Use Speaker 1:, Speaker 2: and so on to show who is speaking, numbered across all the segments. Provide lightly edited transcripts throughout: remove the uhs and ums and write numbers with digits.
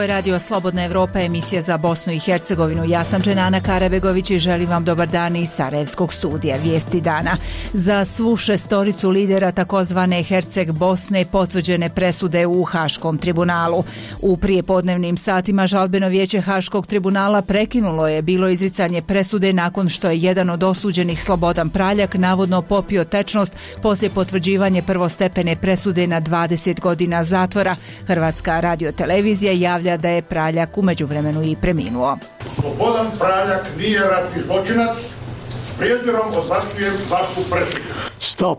Speaker 1: je radio Slobodna Evropa, emisija za Bosnu i Hercegovinu. Ja sam Dženana Karabegović i želim vam dobar dan iz Sarajevskog studija. Vijesti dana. Za svu šestoricu lidera takozvane Herceg Bosne potvrđene presude u Haškom tribunalu. U prijepodnevnim satima žalbeno vijeće Haškog tribunala prekinulo je bilo izricanje presude nakon što je jedan od osuđenih, Slobodan Praljak, navodno popio tečnost poslije potvrđivanja prvostepene presude na 20 godina zatvora. Hrvatska radiotelevizija javlja da je Praljak u međuvremenu i preminuo.
Speaker 2: Slobodan Praljak nije ratni zločinac. S prijezirom odbacujem vašu presudu.
Speaker 3: Stop,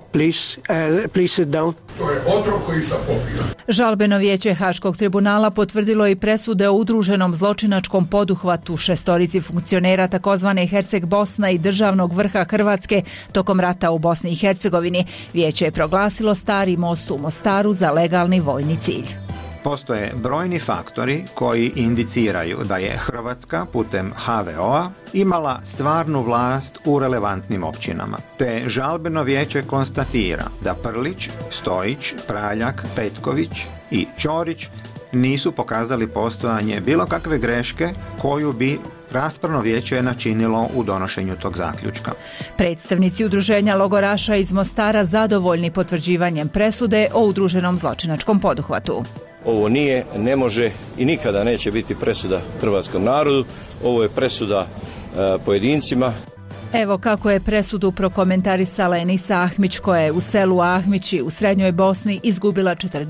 Speaker 3: please sit down.
Speaker 2: To je otrov koji sam popio.
Speaker 1: Žalbeno vijeće Haškog tribunala potvrdilo i presude o udruženom zločinačkom poduhvatu šestorici funkcionera takozvane Herceg Bosna i državnog vrha Hrvatske tokom rata u Bosni i Hercegovini. Vijeće je proglasilo Stari most u Mostaru za legalni vojni cilj.
Speaker 4: Postoje brojni faktori koji indiciraju da je Hrvatska putem HVO-a imala stvarnu vlast u relevantnim općinama. Te žalbeno vijeće konstatira da Prlić, Stojić, Praljak, Petković i Ćorić nisu pokazali postojanje bilo kakve greške koju bi raspravno vijeće načinilo u donošenju tog zaključka.
Speaker 1: Predstavnici udruženja logoraša iz Mostara zadovoljni potvrđivanjem presude o udruženom zločinačkom poduhvatu.
Speaker 5: Ovo nije, ne može i nikada neće biti presuda hrvatskom narodu. Ovo je presuda pojedincima.
Speaker 1: Evo kako je presudu prokomentarisala Enisa Ahmić, koja je u selu Ahmići u Srednjoj Bosni izgubila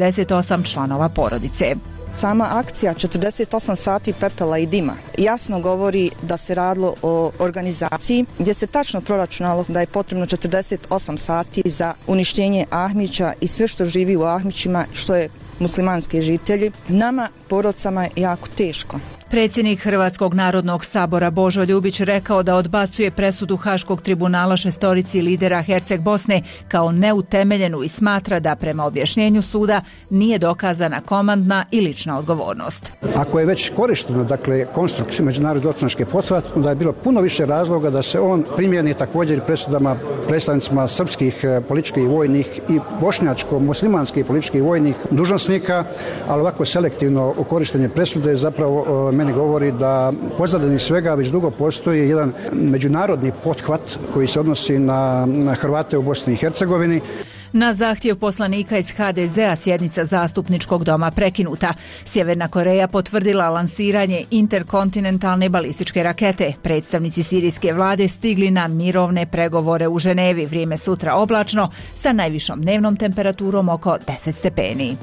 Speaker 1: 48 članova porodice.
Speaker 6: Sama akcija 48 sati pepela i dima jasno govori da se radilo o organizaciji gdje se tačno proračunalo da je potrebno 48 sati za uništenje Ahmića i sve što živi u Ahmićima, što je muslimanski žitelji. Nama, porodcama, je jako teško.
Speaker 1: Predsjednik Hrvatskog narodnog sabora Božo Ljubić rekao da odbacuje presudu Haškog tribunala šestorici lidera Herceg Bosne kao neutemeljenu i smatra da prema objašnjenju suda nije dokazana komandna i lična odgovornost.
Speaker 7: Ako je već korišteno, dakle, konstrukcija međunarodne zločinačke pothvat, onda je bilo puno više razloga da se on primjeni također presudama predstavnicima srpskih političkih i vojnih i bošnjačko-muslimanskih političkih i vojnih dužnosnika, ali ovako selektivno korištenje presude zapravo meni govori da pozadini svega već dugo postoji jedan međunarodni pothvat koji se odnosi na Hrvate u Bosni i Hercegovini.
Speaker 1: Na zahtjev poslanika iz HDZ-a sjednica zastupničkog doma prekinuta. Sjeverna Koreja potvrdila lansiranje interkontinentalne balističke rakete. Predstavnici sirijske vlade stigli na mirovne pregovore u Ženevi. Vrijeme sutra oblačno sa najvišom dnevnom temperaturom oko 10 stepeni.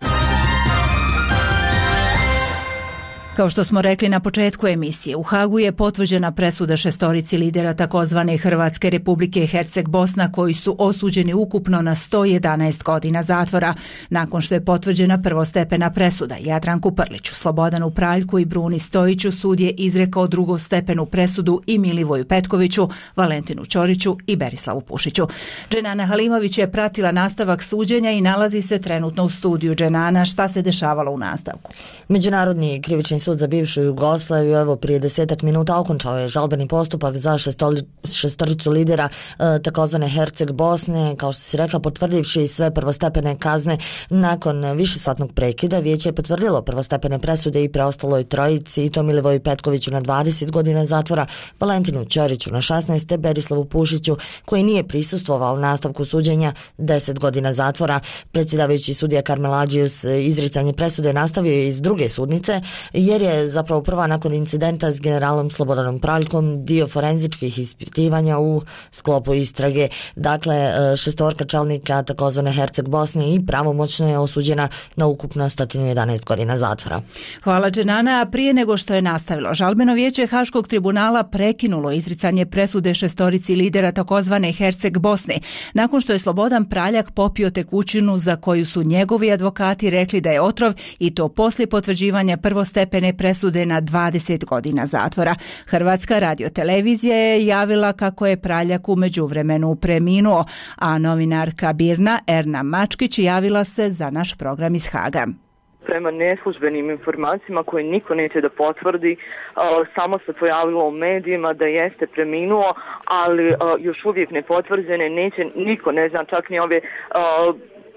Speaker 1: Kao što smo rekli na početku emisije, u Hagu je potvrđena presuda šestorici lidera takozvane Hrvatske Republike Herceg Bosna koji su osuđeni ukupno na 111 godina zatvora. Nakon što je potvrđena prvostepena presuda Jadranku Prliću, Slobodanu Praljku i Bruni Stojiću, sud je izrekao drugostepenu presudu i Milivoju Petkoviću, Valentinu Ćoriću i Berislavu Pušiću. Dženana Halimović je pratila nastavak suđenja i nalazi se trenutno u studiju. Dženana, šta se dešavalo u nastavku?
Speaker 8: Međunarodni krivični sud za bivšu Jugoslaviju evo prije 10 minuta okončao je žalbeni postupak za šestoricu lidera takozvane Herceg Bosne, kao što si rekla, potvrdivši sve prvostepene kazne. Nakon višesatnog prekida vijeće je potvrdilo prvostepene presude i preostaloj trojici, i to Milivoju Petkoviću na 20 godina zatvora, Valentinu Ćoriću na 16 te Berislavu Pušiću, koji nije prisustvovao u nastavku suđenja, 10 godina zatvora. Predsjedavajući sudija Karmeladžius izricanje presude nastavio iz druge sudnice, jer je zapravo prva nakon incidenta s generalom Slobodanom Praljkom dio forenzičkih ispitivanja u sklopu istrage. Dakle, šestorka čelnika takozvane Herceg Bosne i pravomoćno je osuđena na ukupno 111 godina zatvora.
Speaker 1: Hvala Dženana, a prije nego što je nastavilo, žalbeno vijeće Haškog tribunala prekinulo izricanje presude šestorici lidera takozvane Herceg Bosne, nakon što je Slobodan Praljak popio tekućinu za koju su njegovi advokati rekli da je otrov, i to poslije potvrđivanja prvostepene presude na 20 godina zatvora. Hrvatska radiotelevizija je javila kako je Praljak u međuvremenu preminuo, a novinarka Birna Erna Mačkić javila se za naš program iz Haga.
Speaker 9: Prema neslužbenim informacijama koje niko neće da potvrdi, samo se pojavilo u medijima da jeste preminuo, ali još uvijek nepotvrđene, neće niko, ne znam, čak ni ove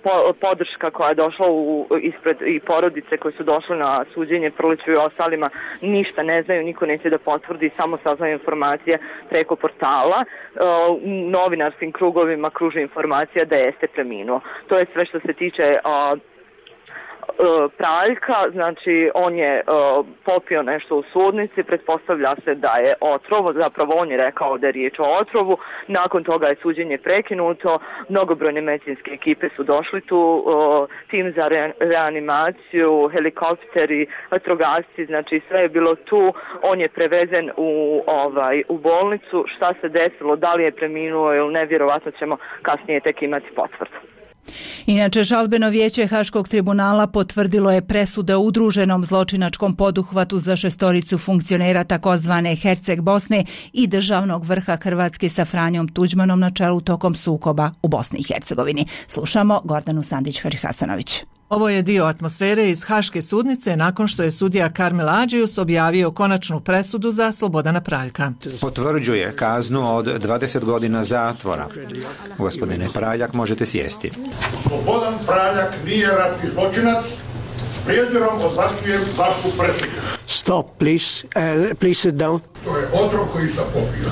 Speaker 9: podrška koja je došla ispred i porodice koje su došle na suđenje Prliću i ostalima ništa ne znaju, niko neće da potvrdi, samo saznaju informacije preko portala. U novinarskim krugovima kruži informacija da jeste preminuo. To je sve što se tiče Praljka, znači on je popio nešto u sudnici, pretpostavlja se da je otrov, zapravo on je rekao da je riječ o otrovu, nakon toga je suđenje prekinuto, mnogobrojne medicinske ekipe su došli tu, tim za reanimaciju, helikopteri, vatrogasci, znači sve je bilo tu, on je prevezen u bolnicu, šta se desilo, da li je preminuo ili ne, vjerovatno ćemo kasnije tek imati potvrdu.
Speaker 1: Inače, žalbeno vijeće Haškog tribunala potvrdilo je presude o udruženom zločinačkom poduhvatu za 6 funkcionera takozvane Herceg Bosne i državnog vrha Hrvatske sa Franjom Tuđmanom na čelu tokom sukoba u Bosni i Hercegovini. Slušamo Gordanu Sandić-Hadžihasanović.
Speaker 10: Ovo je dio atmosfere iz Haške sudnice nakon što je sudija Karmel Adžius objavio konačnu presudu za Slobodana Praljka.
Speaker 4: Potvrđuje kaznu od 20 godina zatvora. Gospodine Praljak, možete sjesti.
Speaker 2: Slobodan Praljak nije ratni zločinac. Prijezirom odbacujem vašu presudu.
Speaker 3: Stop, please. Please sit down.
Speaker 2: To je otrov koji sam popio.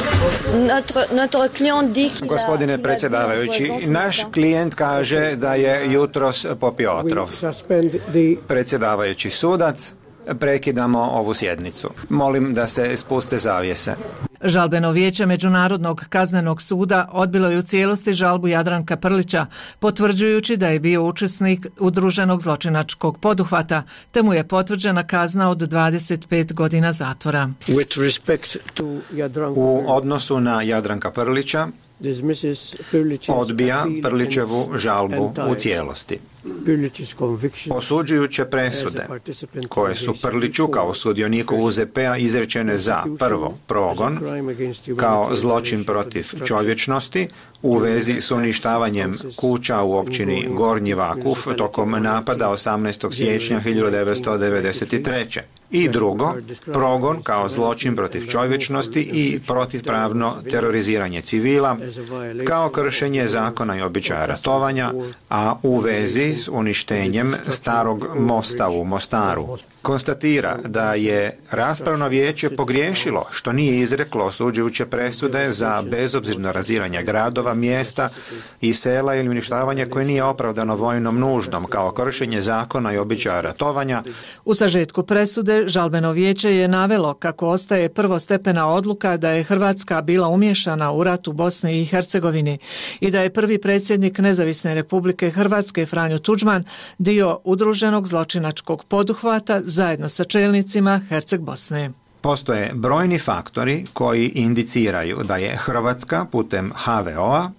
Speaker 4: Gospodine predsjedavajući, naš klijent kaže da je jutros popio otrov. Predsjedavajući sudac, prekidamo ovu sjednicu. Molim da se spuste zavjese.
Speaker 10: Žalbeno vijeće Međunarodnog kaznenog suda odbilo je u cijelosti žalbu Jadranka Prlića, potvrđujući da je bio učesnik udruženog zločinačkog poduhvata, te mu je potvrđena kazna od 25 godina zatvora.
Speaker 4: U odnosu na Jadranka Prlića, odbija Prlićevu žalbu u cijelosti. Osuđujuće presude koje su Prliću kao sudioniku UZP-a izrečene za prvo progon kao zločin protiv čovječnosti u vezi s uništavanjem kuća u općini Gornji Vakuf tokom napada 18. siječnja 1993. I drugo, progon kao zločin protiv čovječnosti i protivpravno teroriziranje civila kao kršenje zakona i običaja ratovanja, a u vezi s uništenjem starog mosta u Mostaru. Konstatira da je raspravno vijeće pogriješilo što nije izreklo osuđujuće presude za bezobzirno raziranje gradova, mjesta i sela ili uništavanje koje nije opravdano vojnom nuždom kao kršenje zakona i običaja ratovanja.
Speaker 10: U sažetku presude žalbeno vijeće je navelo kako ostaje prvostepena odluka da je Hrvatska bila umiješana u rat u Bosni i Hercegovini i da je prvi predsjednik Nezavisne Republike Hrvatske Franjo Tuđman dio udruženog zločinačkog poduhvata zajedno sa čelnicima Herceg Bosne.
Speaker 4: Postoje brojni faktori koji indiciraju da je Hrvatska putem HVO-a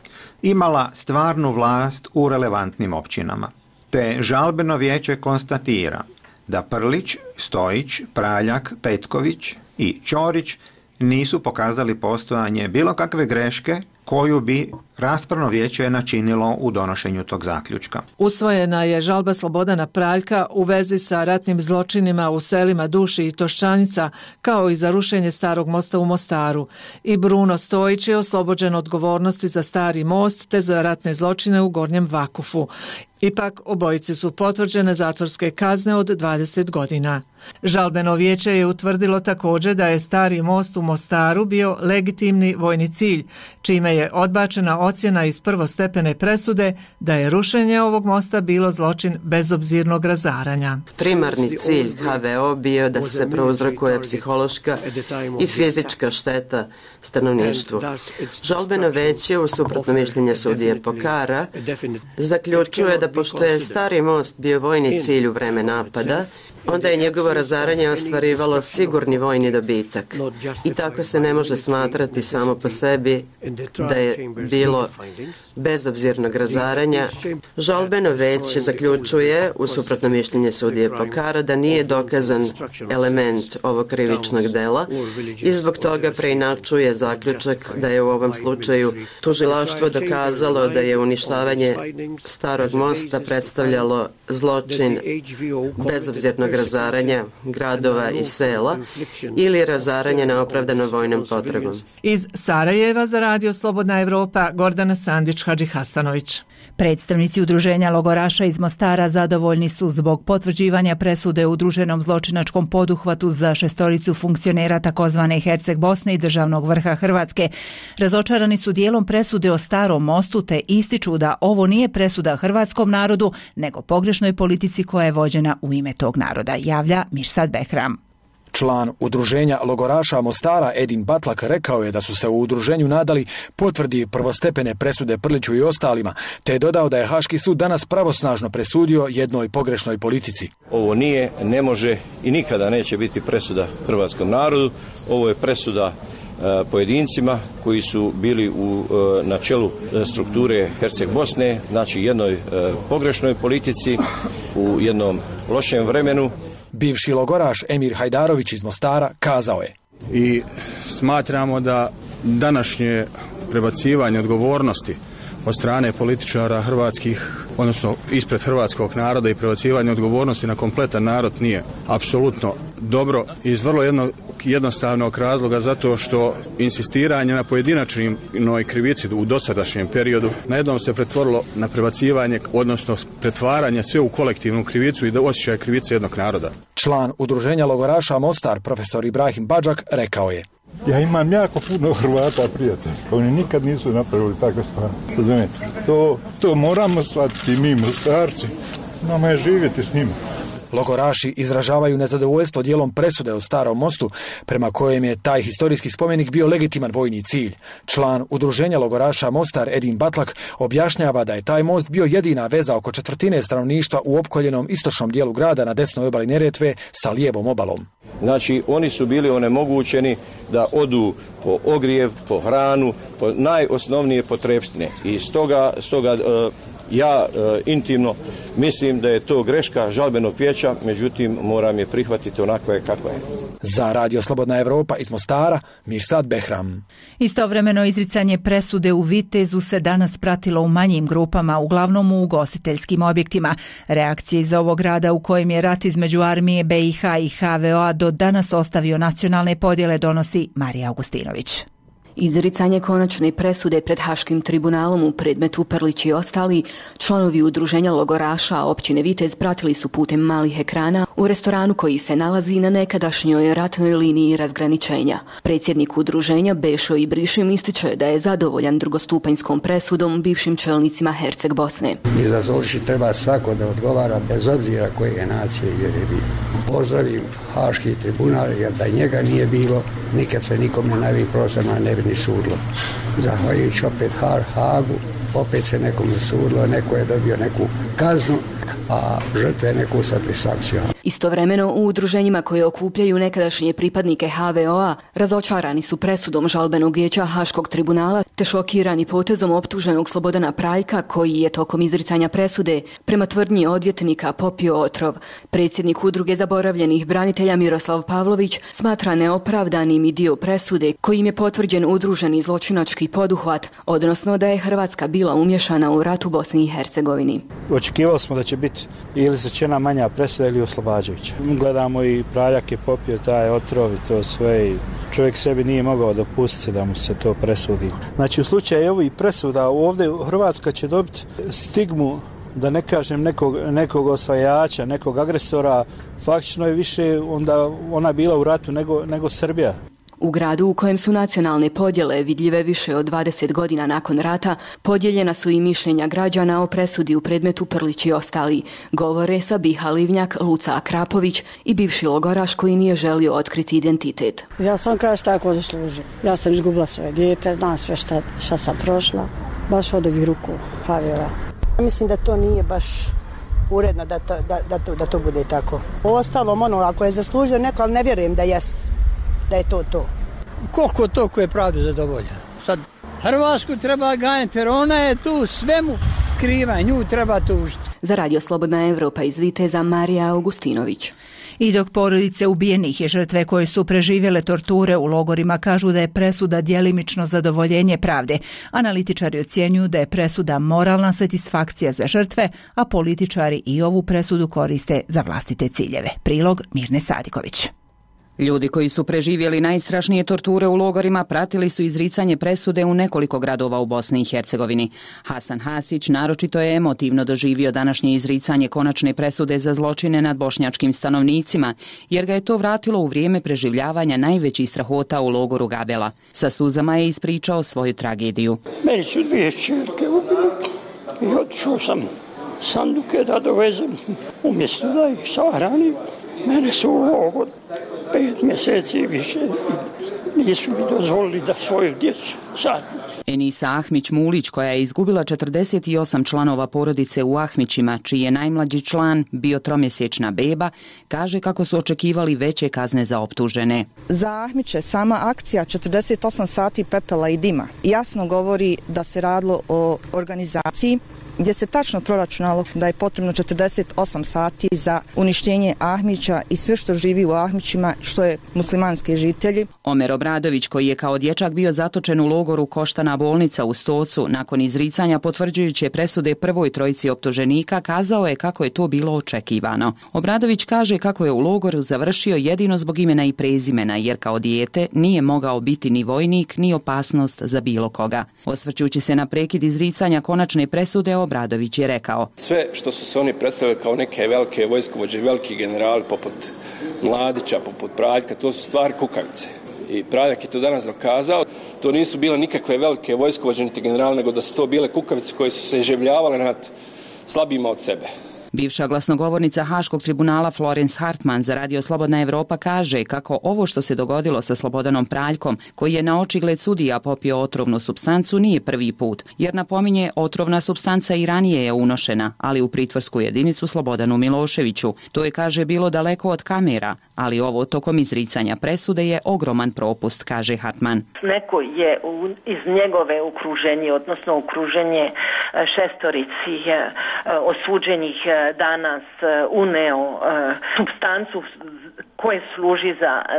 Speaker 4: imala stvarnu vlast u relevantnim općinama. Te žalbeno vijeće konstatira da Prlić, Stojić, Praljak, Petković i Ćorić nisu pokazali postojanje bilo kakve greške koju bi raspravno vijeće načinilo u donošenju tog zaključka.
Speaker 10: Usvojena je žalba Slobodana Praljka u vezi sa ratnim zločinima u selima Duši i Toščanica, kao i za rušenje starog mosta u Mostaru. I Bruno Stojić je oslobođen odgovornosti za stari most te za ratne zločine u Gornjem Vakufu. Ipak, obojici su potvrđene zatvorske kazne od 20 godina. Žalbeno vijeće je utvrdilo također da je stari most u Mostaru bio legitimni vojni cilj, čime je odbačena ocjena iz prvostepene presude da je rušenje ovog mosta bilo zločin bezobzirnog razaranja.
Speaker 11: Primarni cilj HVO bio da se prouzrokuje psihološka i fizička šteta stanovništvu. Žalbeno vijeće, u suprotno mišljenje sudije Pokara, zaključuje da pošto je stari most bio vojni cilj u vreme napada, onda je njegovo razaranje ostvarivalo sigurni vojni dobitak. I tako se ne može smatrati samo po sebi da je bilo bezobzirnog razaranja. Žalbeno vijeće zaključuje, u suprotno mišljenje sudije Pokara, da nije dokazan element ovog krivičnog dela i zbog toga preinačuje zaključak da je u ovom slučaju tužilaštvo dokazalo da je uništavanje starog mosta predstavljalo zločin bezobzirnog razaranja gradova i sela ili razaranja neopravdano vojnom potrebom.
Speaker 10: Iz Sarajeva za Radio Slobodna Evropa, Gordana Sandić-Hadži-Hasanović.
Speaker 1: Predstavnici udruženja logoraša iz Mostara zadovoljni su zbog potvrđivanja presude u udruženom zločinačkom poduhvatu za 6 funkcionera takozvane Herceg Bosne i državnog vrha Hrvatske. Razočarani su dijelom presude o Starom mostu te ističu da ovo nije presuda hrvatskom narodu, nego pogrešnoj politici koja je vođena u ime tog naroda, javlja Mirsad Behram.
Speaker 12: Član udruženja logoraša Mostara Edin Batlak rekao je da su se u udruženju nadali potvrdi prvostepene presude Prliću i ostalima, te je dodao da je Haški sud danas pravosnažno presudio jednoj pogrešnoj politici.
Speaker 5: Ovo nije, ne može i nikada neće biti presuda hrvatskom narodu. Ovo je presuda pojedincima koji su bili na čelu strukture Herceg Bosne, znači jednoj pogrešnoj politici u jednom lošem vremenu.
Speaker 12: Bivši logoraš Emir Hajdarović iz Mostara kazao je:
Speaker 13: I smatramo da današnje prebacivanje odgovornosti od strane političara hrvatskih, odnosno ispred hrvatskog naroda i prebacivanje odgovornosti na kompletan narod nije apsolutno dobro iz vrlo jednostavnog razloga, zato što insistiranje na pojedinačnoj krivici u dosadašnjem periodu najednom se pretvorilo na prebacivanje, odnosno pretvaranje sve u kolektivnu krivicu i osjećaj krivice jednog naroda.
Speaker 12: Član udruženja logoraša Mostar, profesor Ibrahim Badžak, rekao je:
Speaker 14: Ja imam jako puno Hrvata prijatelja. Oni nikad nisu napravili takve stvari. Razumijete? To moramo shvatiti mi Mostarci. Nama je živjeti s njima.
Speaker 12: Logoraši izražavaju nezadovoljstvo dijelom presude o Starom mostu, prema kojem je taj historijski spomenik bio legitiman vojni cilj. Član udruženja logoraša Mostar Edin Batlak objašnjava da je taj most bio jedina veza oko 1/4 stanovništva u opkoljenom istočnom dijelu grada na desnoj obali Neretve sa lijevom obalom.
Speaker 5: Znači, oni su bili onemogućeni da odu po ogrijev, po hranu, po najosnovnije potrepštine. I stoga ja intimno mislim da je to greška žalbenog vijeća, međutim moram je prihvatiti onako je kako je.
Speaker 12: Za Radio Slobodna Evropa iz Mostara, Mirsad Behram.
Speaker 1: Istovremeno izricanje presude u Vitezu se danas pratilo u manjim grupama, uglavnom u ugostiteljskim objektima. Reakcije iz ovog grada u kojem je rat između armije BiH i HVO-a do danas ostavio nacionalne podjele donosi Marija Augustinović.
Speaker 15: Izricanje konačne presude pred Haškim tribunalom u predmetu Prlić i ostali članovi udruženja logoraša općine Vitez pratili su putem malih ekrana u restoranu koji se nalazi na nekadašnjoj ratnoj liniji razgraničenja. Predsjednik udruženja Bešo Ibrišim ističe da je zadovoljan drugostupanjskom presudom bivšim čelnicima Herceg Bosne.
Speaker 16: Iza zločina treba svako da odgovara bez obzira koje je nacije i vjere bio. Pozdravim Haški tribunal jer da njega nije bilo nikad se nikom na ovim prostorima ne bi ni sudilo. Zahvaljujući opet Hagu, opet se nekome sudilo, neko je dobio neku kaznu, a žrtve neku satisfakciju.
Speaker 15: Istovremeno u udruženjima koje okupljaju nekadašnje pripadnike HVO-a razočarani su presudom žalbenog vijeća Haškog tribunala te šokirani potezom optuženog Slobodana Praljka koji je tokom izricanja presude prema tvrdnji odvjetnika popio otrov. Predsjednik udruge zaboravljenih branitelja Miroslav Pavlović smatra neopravdanim i dio presude kojim je potvrđen udruženi zločinački poduhvat, odnosno da je Hrvatska bila umješana u rat u Bosni i Hercegovini.
Speaker 17: Očekivali smo da će biti ili izrečena manja presuda ili oslobađajuća. Gledamo i Praljak je popio taj otrov i to sve i čovjek sebi nije mogao dopustiti da mu se to presudi. Znači u slučaju ovih presuda ovdje Hrvatska će dobiti stigmu, da ne kažem nekog osvajača, nekog agresora, faktično je više onda ona bila u ratu nego Srbija.
Speaker 15: U gradu u kojem su nacionalne podjele vidljive više od 20 godina nakon rata, podijeljena su i mišljenja građana o presudi u predmetu Prlić i ostali. Govore Sabiha Livnjak, Luca Akrapović i bivši logoraš koji nije želio otkriti identitet.
Speaker 18: Ja sam kao tako zaslužio. Ja sam izgubila svoje dijete, znam sve šta sam prošla, baš od ovih ruku HVO-a. Mislim da to nije baš uredno da to bude tako. Ostalom ako je zaslužio neko, ali ne vjerujem da jest. Da je to.
Speaker 19: Koliko to ko je pravdu zadovoljan? Sad Hrvatsku treba ganjati jer ona je tu svemu kriva, nju treba tužiti.
Speaker 15: Za Radio Slobodna Evropa iz Viteza, Marija Augustinović.
Speaker 1: I dok porodice ubijenih i žrtve koje su preživjele torture u logorima kažu da je presuda djelimično zadovoljenje pravde, analitičari ocjenjuju da je presuda moralna satisfakcija za žrtve, a političari i ovu presudu koriste za vlastite ciljeve. Prilog Mirne Sadiković.
Speaker 20: Ljudi koji su preživjeli najstrašnije torture u logorima pratili su izricanje presude u nekoliko gradova u Bosni i Hercegovini. Hasan Hasić naročito je emotivno doživio današnje izricanje konačne presude za zločine nad bošnjačkim stanovnicima, jer ga je to vratilo u vrijeme preživljavanja najvećih strahota u logoru Gabela. Sa suzama je ispričao svoju tragediju.
Speaker 21: Meni su 2 kćerke ubili i otišao sam sanduke da dovezem umjesto da ih sahranim. Mene su u logor 5 mjeseci više nisu mi dozvolili da svoju djecu sahranim.
Speaker 20: Enisa Ahmić-Mulić, koja je izgubila 48 članova porodice u Ahmićima, čiji je najmlađi član bio 3-mjesečna beba, kaže kako su očekivali veće kazne za optužene.
Speaker 6: Za Ahmiće sama akcija 48 sati pepela i dima jasno govori da se radilo o organizaciji gdje se tačno proračunalo da je potrebno 48 sati za uništenje Ahmića i sve što živi u Ahmićima, što je muslimanski žitelji.
Speaker 20: Omer Obradović, koji je kao dječak bio zatočen u logoru Koštana bolnica u Stocu, nakon izricanja potvrđujuće presude prvoj trojici optuženika, kazao je kako je to bilo očekivano. Obradović kaže kako je u logoru završio jedino zbog imena i prezimena, jer kao dijete nije mogao biti ni vojnik, ni opasnost za bilo koga. Osvrćući se na prekid izricanja konačne presude, Obradović je rekao:
Speaker 22: sve što su se oni predstavili kao neke velike vojskovođe, veliki generali poput Mladića, poput Praljka, to su stvari kukavice. I Praljak je to danas dokazao. To nisu bile nikakve velike vojskovođe niti generali, nego da su to bile kukavice koje su se iživljavale nad slabima od sebe.
Speaker 20: Bivša glasnogovornica Haškog tribunala Florence Hartman za Radio Slobodna Evropa kaže kako ovo što se dogodilo sa Slobodanom Praljkom, koji je na očigled sudija popio otrovnu supstancu, nije prvi put, jer napominje otrovna supstanca i ranije je unošena, ali u pritvorsku jedinicu Slobodanu Miloševiću. To je, kaže, bilo daleko od kamera, ali ovo tokom izricanja presude je ogroman propust, kaže Hartman.
Speaker 23: Neko je iz njegove okruženje, odnosno okruženje šestorici osuđenih danas uneo supstancu koje služi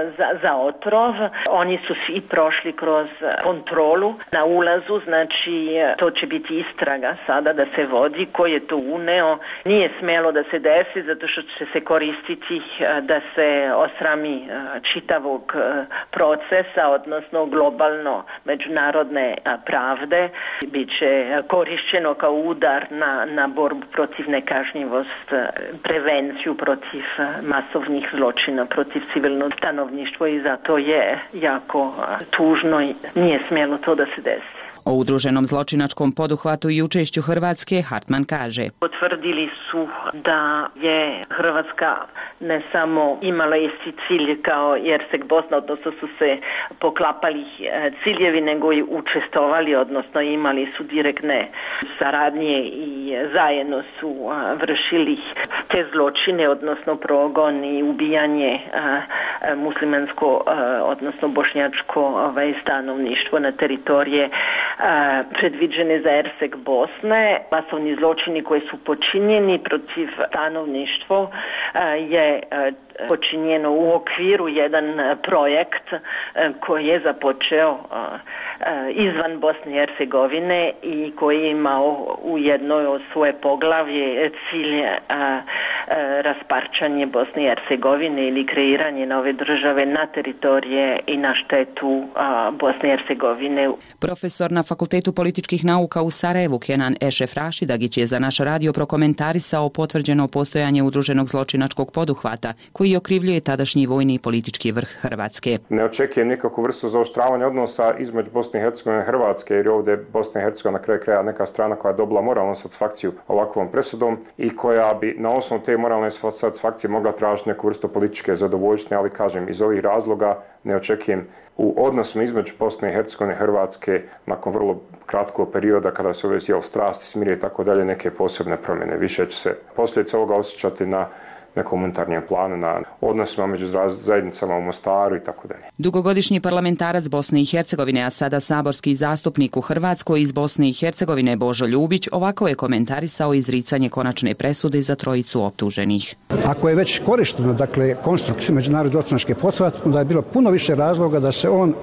Speaker 23: za otrov. Oni su svi prošli kroz kontrolu na ulazu, znači to će biti istraga sada da se vodi ko je to uneo. Nije smjelo da se desi zato što će se koristiti da se osrami čitavog procesa, odnosno globalno međunarodne pravde. Biće korišćeno kao udar na borbu protiv nekažnjivost, prevenciju protiv masovnih zločina protiv civilnog stanovništva i zato je jako tužno i nije smjelo to da se desi.
Speaker 20: O udruženom zločinačkom poduhvatu i učešću Hrvatske Hartman kaže:
Speaker 23: potvrdili su da je Hrvatska ne samo imala isti cilj kao Herseg Bosna, odnosno su se poklapali ciljevi, nego i učestovali, odnosno imali su direktne saradnje i zajedno su vršili te zločine, odnosno progon i ubijanje muslimansko, odnosno bošnjačko stanovništvo na teritorije predviđene za Herseg Bosne. Masovni zločini koji su počinjeni protiv stanovništva je počinjeno u okviru jedan projekt koji je započeo izvan Bosne i Hercegovine i koji je imao u jednoj od svoje poglavlje cilj rasparčanje Bosne i Hercegovine ili kreiranje nove države na teritorije i na štetu Bosne i Hercegovine.
Speaker 20: Profesor na Fakultetu političkih nauka u Sarajevu Kenan Ešef Rašidagić je za naš radio prokomentarisao potvrđeno postojanje udruženog zločinačkog poduhvata koji okrivljuje tadašnji vojni i politički vrh Hrvatske.
Speaker 24: Ne očekujem nikakvu vrstu zaoštravanja odnosa između Bosne i Hercegovine i Hrvatske, jer ovdje je Bosna i Hercegovina na kraju kraja neka strana koja je dobila moralnu satisfakciju ovakvom presudom i koja bi na osnovu te moralne satisfakcije mogla tražiti neku vrstu političke zadovoljštine, ali kažem, iz ovih razloga ne očekujem u odnosu između Bosne i Hercegovine i Hrvatske nakon vrlo kratkog perioda kada se ove strasti smire i tako dalje neke posebne promjene. Više će se posljedice ovoga osjećati na nekom unutarnjem planu, na odnosima među zajednicama u Mostaru i tako dalje.
Speaker 20: Dugogodišnji parlamentarac Bosne i Hercegovine, a sada saborski zastupnik u Hrvatskoj iz Bosne i Hercegovine Božo Ljubić ovako je komentarisao izricanje konačne presude za trojicu optuženih.
Speaker 3: Ako je već korišteno, dakle, konstrukcija međunarodne zločinačke pothvat, onda je bilo puno više razloga da se on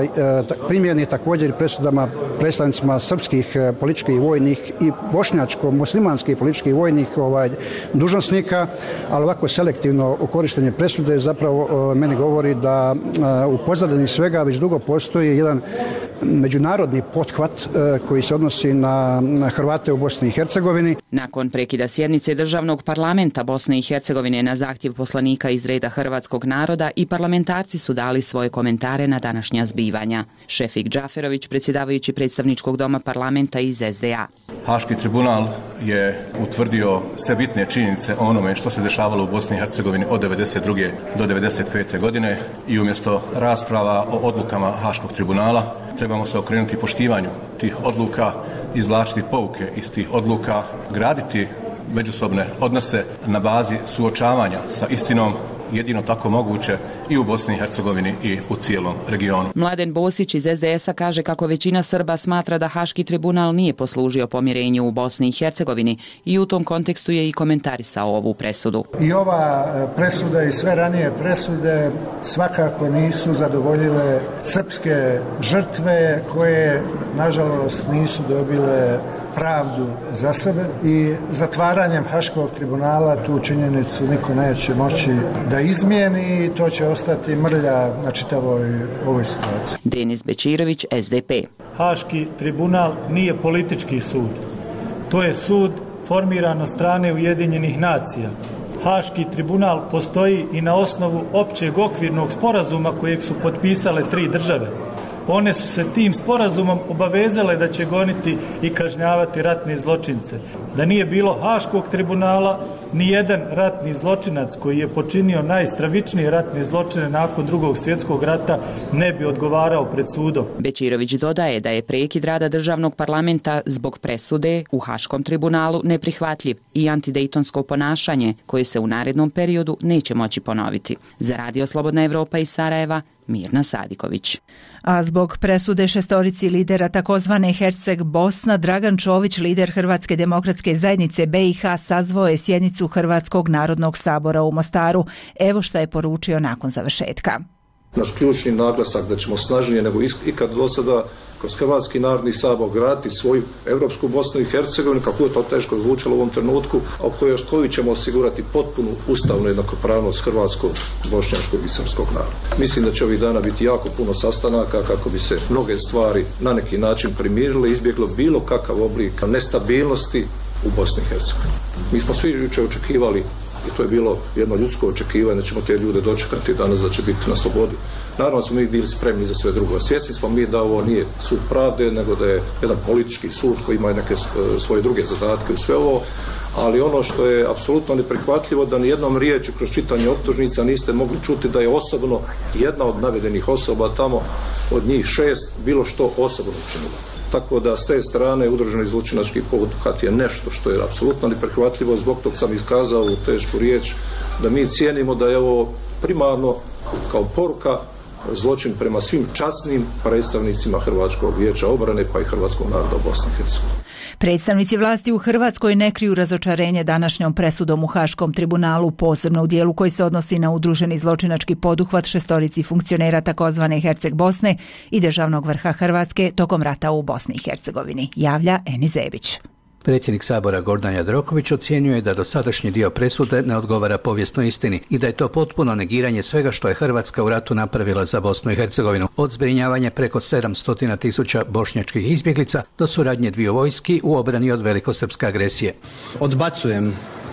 Speaker 3: primjeni također presudama predstavnicima srpskih političkih vojnih i bošnjačko-muslimanskih političkih vojnih dužnosnika, ali ovako selektivno korištenje presude zapravo meni govori da u pozadini svega već dugo postoji jedan međunarodni pothvat koji se odnosi na Hrvate u Bosni i Hercegovini.
Speaker 20: Nakon prekida sjednice Državnog parlamenta Bosne i Hercegovine na zahtjev poslanika iz reda hrvatskog naroda i parlamentarci su dali svoje komentare na današnja zbivanja. Šefik Džaferović, predsjedavajući predstavničkog doma parlamenta iz SDA.
Speaker 7: Haški tribunal je utvrdio sve bitne činjenice o onome što se dešavalo u Bosni i Hercegovini od 1992. do 1995. godine i umjesto rasprava o odlukama Haškog tribunala trebamo se okrenuti poštivanju tih odluka, izvlačiti pouke iz tih odluka, graditi međusobne odnose na bazi suočavanja sa istinom, jedino tako moguće i u Bosni i Hercegovini i u cijelom regionu.
Speaker 20: Mladen Bosić iz SDS-a kaže kako većina Srba smatra da Haški tribunal nije poslužio pomirenju u Bosni i Hercegovini i u tom kontekstu je i komentarisao ovu presudu.
Speaker 8: I ova presuda i sve ranije presude svakako nisu zadovoljile srpske žrtve koje nažalost nisu dobile pravdu za sebe i zatvaranjem Haškog tribunala tu činjenicu niko neće moći da izmijeni i to će ostati mrlja na čitavoj ovoj situaciji.
Speaker 20: Denis Bečirović, SDP.
Speaker 9: Haški tribunal nije politički sud. To je sud formiran od strane Ujedinjenih nacija. Haški tribunal postoji i na osnovu općeg okvirnog sporazuma kojeg su potpisale 3 države. One su se tim sporazumom obavezale da će goniti i kažnjavati ratne zločince. Da nije bilo Haškog tribunala, nijedan ratni zločinac koji je počinio najstravičnije ratne zločine nakon Drugog svjetskog rata ne bi odgovarao pred sudom.
Speaker 20: Bečirović dodaje da je prekid rada državnog parlamenta zbog presude u Haškom tribunalu neprihvatljiv i antidejtonsko ponašanje koje se u narednom periodu neće moći ponoviti. Za Radio Slobodna Evropa iz Sarajeva, Mirna Sadiković.
Speaker 1: A zbog presude šestorici lidera takozvane Herceg Bosna, Dragan Čović, lider Hrvatske demokratske zajednice BiH, sazvao je sjednicu Hrvatskog narodnog sabora u Mostaru. Evo šta je poručio nakon završetka.
Speaker 25: Naš ključni naglasak da ćemo snažnije nego ikad do sada kroz Hrvatski narodni sabor graditi svoju evropsku Bosnu i Hercegovinu, kako je to teško zvučalo u ovom trenutku, a koju ćemo osigurati potpunu ustavnu jednakopravnost hrvatskog, bošnjačkog i srpskog naroda. Mislim da će ovih dana biti jako puno sastanaka kako bi se mnoge stvari na neki način primirile i izbjeglo bilo kakav oblik nestabilnosti u Bosni i Hercegovini. Mi smo svi jučer očekivali, i to je bilo jedno ljudsko očekivanje, da ćemo te ljude dočekati danas da će biti na slobodi. Naravno smo mi bili spremni za sve drugo. Svjesni smo mi da ovo nije sud pravde, nego da je jedan politički sud koji ima neke svoje druge zadatke u sve ovo, ali ono što je apsolutno neprihvatljivo da ni jednom riječju kroz čitanje optužnica niste mogli čuti da je osobno jedna od navedenih osoba tamo od njih 6 bilo što osobno učinilo. Tako da s te strane udruženi zločinački pothvat je nešto što je apsolutno neprihvatljivo, zbog tog sam iskazao u tešku riječ da mi cijenimo da je ovo primarno kao poruka zločin prema svim časnim predstavnicima Hrvatskog vijeća obrane pa i hrvatskog naroda u Bosni i Hercegovini.
Speaker 1: Predstavnici vlasti u Hrvatskoj ne kriju razočarenje današnjom presudom u Haškom tribunalu, posebno u dijelu koji se odnosi na udruženi zločinački poduhvat šestorici funkcionera takozvane Herceg Bosne i državnog vrha Hrvatske tokom rata u Bosni i Hercegovini, javlja Eni Zebić.
Speaker 26: Predsjednik Sabora Gordan Jandroković ocjenjuje da dosadašnji dio presude ne odgovara povijesnoj istini i da je to potpuno negiranje svega što je Hrvatska u ratu napravila za Bosnu i Hercegovinu, od zbrinjavanja preko 700.000 bošnjačkih izbjeglica do suradnje dviju vojski u obrani od velikosrpske agresije.
Speaker 27: Odbacujem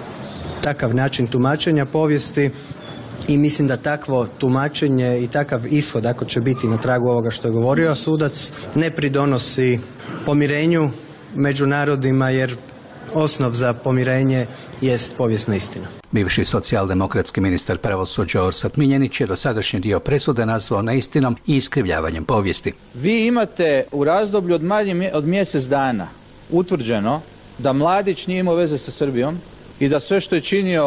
Speaker 27: takav način tumačenja povijesti i mislim da takvo tumačenje i takav ishod, ako će biti na tragu ovoga što je govorio sudac, ne pridonosi pomirenju među narodima, jer osnov za pomirenje jest povijesna istina.
Speaker 26: Bivši socijaldemokratski ministar pravosuđa Orsat Miljenić je dosadašnji dio presude nazvao neistinom i iskrivljavanjem povijesti.
Speaker 28: Vi imate u razdoblju od mjesec dana utvrđeno da Mladić nije imao veze sa Srbijom i da sve što je činio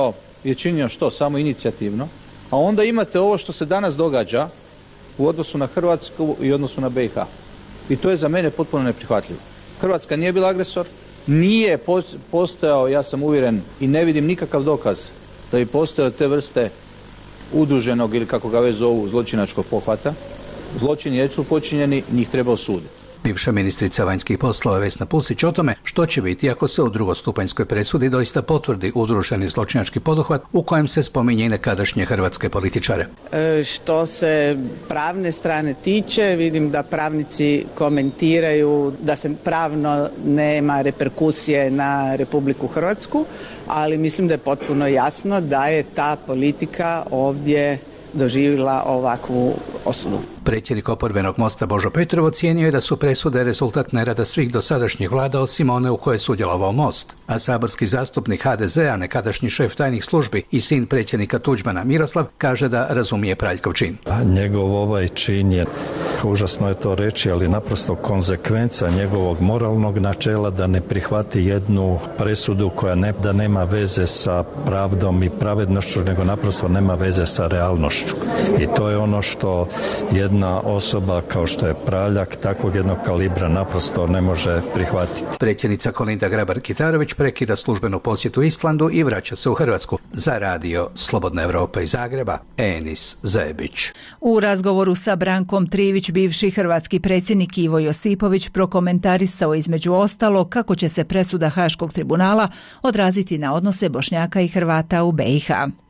Speaker 28: je činio što? Samo inicijativno. A onda imate ovo što se danas događa u odnosu na Hrvatsku i odnosu na BiH. I to je za mene potpuno neprihvatljivo. Hrvatska nije bila agresor, nije postojao, ja sam uvjeren i ne vidim nikakav dokaz da bi postojao te vrste udruženog ili kako ga već zovu zločinačkog pohvata. Zločini jesu počinjeni, njih treba osuditi.
Speaker 26: Bivša ministrica vanjskih poslova Vesna Pusić o tome što će biti ako se u drugostupanjskoj presudi doista potvrdi udruženi zločinački poduhvat u kojem se spominje i nekadašnje hrvatske političare.
Speaker 2: Što se pravne strane tiče, vidim da pravnici komentiraju da se pravno nema reperkusije na Republiku Hrvatsku, ali mislim da je potpuno jasno da je ta politika ovdje doživjela ovakvu osudu.
Speaker 26: Predsjednik oporbenog Mosta Božo Petrov ocijenio je da su presude rezultat nerada svih dosadašnjih vlada osim one u kojoj je sudjelovao Most, a saborski zastupnik HDZ-a, nekadašnji šef tajnih službi i sin predsjednika Tuđmana Miroslav kaže da razumije Praljkov čin.
Speaker 4: Njegov ovaj čin je, užasno je to reći, ali naprosto konzekvenca njegovog moralnog načela da ne prihvati jednu presudu koja da nema veze sa pravdom i pravednošću, nego naprosto nema veze sa realnošću. I to je ono što jedna osoba kao što je Praljak takvog jednog kalibra naprosto ne može prihvatiti.
Speaker 26: Predsjednica Kolinda Grabar-Kitarović prekida službenu posjetu Islandu i vraća se u Hrvatsku. Za radio Slobodna Evropa iz Zagreba, Enis Zebić.
Speaker 1: U razgovoru sa Brankom Trivić, bivši hrvatski predsjednik Ivo Josipović prokomentarisao između ostalo kako će se presuda Haškog tribunala odraziti na odnose Bošnjaka i Hrvata u BiH.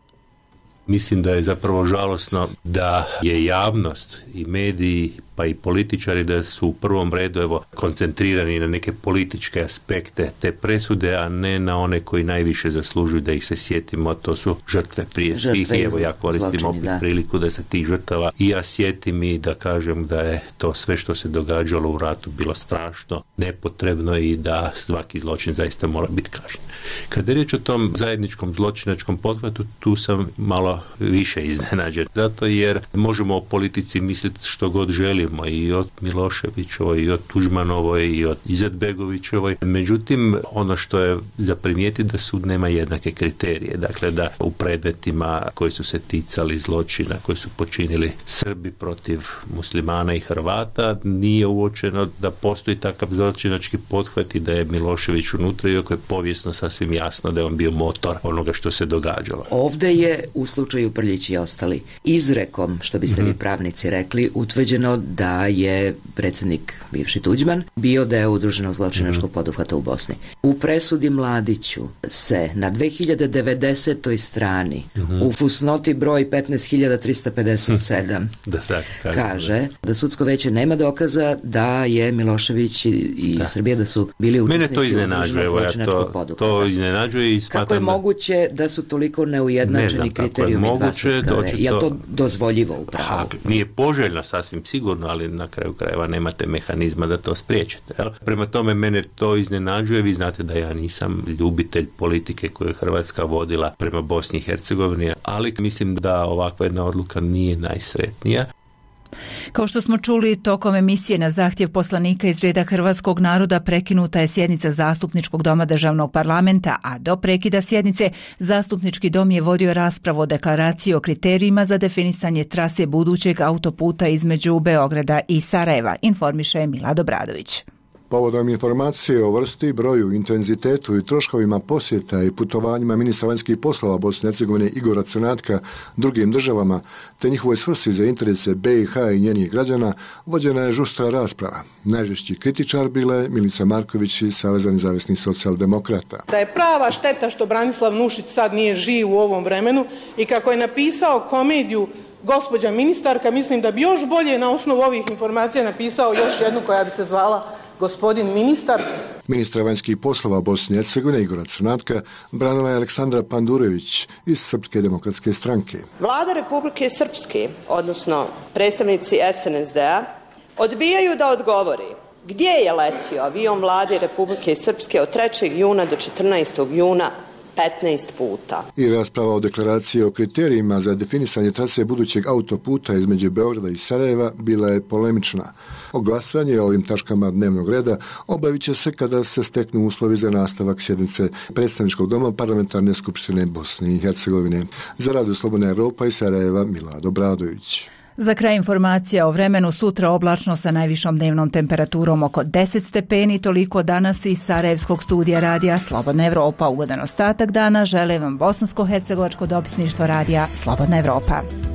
Speaker 5: Mislim da je zapravo žalosno da je javnost i mediji pa i političari da su u prvom redu koncentrirani na neke političke aspekte te presude, a ne na one koji najviše zaslužuju da ih se sjetimo, to su žrtve prije svih. I evo ja koristim opet priliku da se tih žrtava i ja sjetim i da kažem da je to sve što se događalo u ratu bilo strašno, nepotrebno i da svaki zločin zaista mora biti kažnjen. Kada je riječ o tom zajedničkom zločinačkom pothvatu, tu sam malo više iznenađen. Zato jer možemo o politici misliti što god želimo i od Miloševićovoj, i od Tuđmanovoj, i od Izetbegovićovoj. Međutim, ono što je za primijetiti da sud nema jednake kriterije. Dakle, da u predmetima koji su se ticali zločina, koji su počinili Srbi protiv muslimana i Hrvata, nije uočeno da postoji takav zločinački pothvat i da je Milošević unutra, iako je povijesno sasvim jasno da je on bio motor onoga što se događalo.
Speaker 10: Ovdje je u slučaju Prljić i ostali izrekom, što biste vi pravnici rekli, utvrđeno da je predsjednik bivši Tuđman bio deo udruženog zločinačkog poduhvata u Bosni. U presudi Mladiću se na 2090. strani u fusnoti broj 15.357 kaže da sudsko veće nema dokaza da je Milošević i Srbija da su bili učesnici udruženog zločinačkog poduhvata.
Speaker 5: To iznenađuje i smatram.
Speaker 10: Kako je moguće da su toliko neujednačeni kriterijumi dva sudska veća? Je li to dozvoljivo upravo?
Speaker 5: Nije poželjno sasvim sigurno, ali na kraju krajeva nemate mehanizma da to spriječite. Jel? Prema tome, mene to iznenađuje. Vi znate da ja nisam ljubitelj politike koju je Hrvatska vodila prema Bosni i Hercegovini, ali mislim da ovakva jedna odluka nije najsretnija.
Speaker 1: Kao što smo čuli, tokom emisije na zahtjev poslanika iz reda hrvatskog naroda prekinuta je sjednica Zastupničkog doma državnog parlamenta, a do prekida sjednice Zastupnički dom je vodio raspravu o deklaraciji o kriterijima za definisanje trase budućeg autoputa između Beograda i Sarajeva, informiše Milad Obradović.
Speaker 11: Povodom informacije o vrsti, broju, intenzitetu i troškovima posjeta i putovanjima ministra vanjskih poslova Bosne i Hercegovine Igora Crnatka drugim državama, te njihovoj svrsi za interese BiH i njenih građana, vođena je žustra rasprava. Najžešći kritičar bila je Milica Marković iz Saveza nezavisnih socijaldemokrata.
Speaker 12: Da je prava šteta što Branislav Nušić sad nije živ u ovom vremenu i kako je napisao komediju gospođa ministarka, mislim da bi još bolje na osnovu ovih informacija napisao još jednu koja bi se zvala gospodin ministar.
Speaker 11: Ministra vanjskih poslova Bosne i Hercegovine Igora Crnatka branila je Aleksandra Pandurević iz Srpske demokratske stranke.
Speaker 13: Vlada Republike Srpske, odnosno predstavnici SNSD-a, odbijaju da odgovori gdje je letio avion Vlade Republike Srpske od 3. juna do 14. juna 15 puta.
Speaker 11: I rasprava o deklaraciji o kriterijima za definisanje trase budućeg autoputa između Beograda i Sarajeva bila je polemična. Glasanje o ovim tačkama dnevnog reda obavit će se kada se steknu uslovi za nastavak sjednice Predstavničkog doma Parlamentarne skupštine Bosne i Hercegovine. Za Radio Slobodna Evropa iz Sarajeva, Milado Bradović.
Speaker 1: Za kraj informacija o vremenu, sutra oblačno sa najvišom dnevnom temperaturom oko 10 stepeni, toliko danas iz Sarajevskog studija radija Slobodna Evropa. Ugodan ostatak dana žele vam Bosansko-hercegovačko dopisništvo radija Slobodna Evropa.